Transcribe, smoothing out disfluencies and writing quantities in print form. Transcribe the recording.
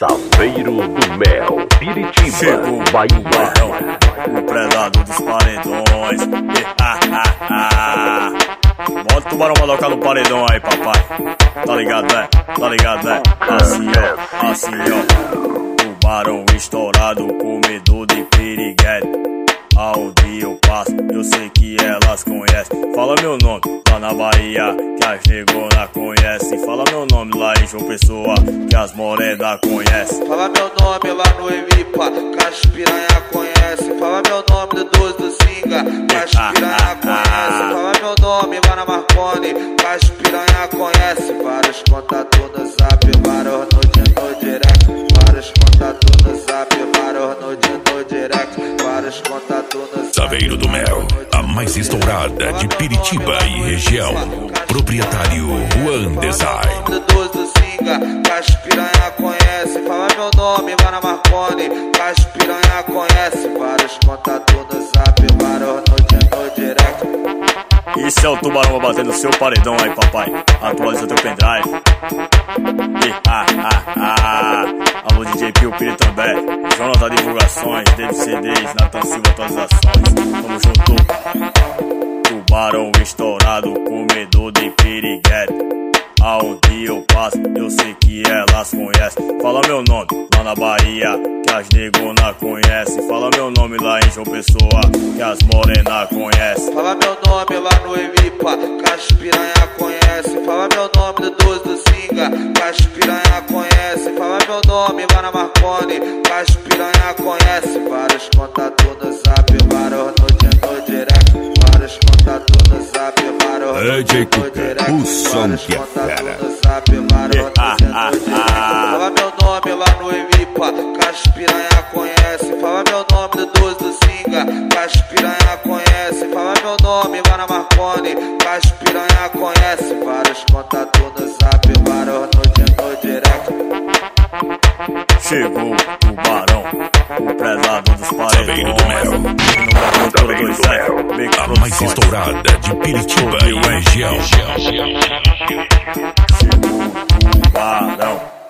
Saveiro do Mel, Piritiba, chegou Bahia. O predador dos paredões. Bota o tubarão pra tocar no paredão aí, papai. Tá ligado, né? Tá ligado, né? Assim, ó. Tubarão estourado, comedor de piriguete. Aonde eu passo, eu sei que elas conhecem. Fala meu nome lá na Bahia, que as negona conhecem. Fala meu nome lá em João Pessoa, que as morena conhecem. Fala meu nome lá no Evipa, que as piranha conhecem. Fala meu nome do 12 do Singa, que as piranha conhecem. Fala meu nome lá na Marconi, que as piranha conhecem. Vários contatos no zap, vários no direct. Vários contatos no zap, vários no direct. Vários contatos no zap. Saveiro do Mel, a mais estourada de Piritiba e região. Proprietário Juan Design. Do 12 do Singa, que as piranha conhecem. Fala meu nome lá na Marconi, que as piranha conhecem. Vários contatos no zap, vários no direct. Isso é o tubarão batendo no seu paredão aí, papai. Atualiza teu pendrive. Alô DJ Pio Piri também. Jonathan Divulgações, David CDs, Nathan Silva Atualizações. Tamo junto. Tubarão estourado, comedor de piriguete. Aonde eu passo, eu sei que elas conhecem. Fala meu nome lá na Bahia, que as negona conhecem. Fala meu nome lá em João Pessoa, que as morena conhecem. Fala meu nome lá no Evipa, que as piranha conhecem. Fala meu nome do 12 do Singa, que as piranha conhecem. Fala meu nome lá na Marconi, que as piranha conhecem. Vários contatos no zap, vários no direct. Vários contatos no zap, vários no direct. O som que é fera. Fala meu nome lá no Evipa, que as piranha conhecem. Fala meu nome do 12 do Singa, que as piranha conhecem. Fala meu nome lá na Marconi, que as piranha conhecem. Vários contatos no zap, vários no direct. Chegou o tubarão, o predador dos paredões. Saveiro do Mel, Saveiro do Mel, a mais estourada de Piritiba e região. Chegou o tubarão.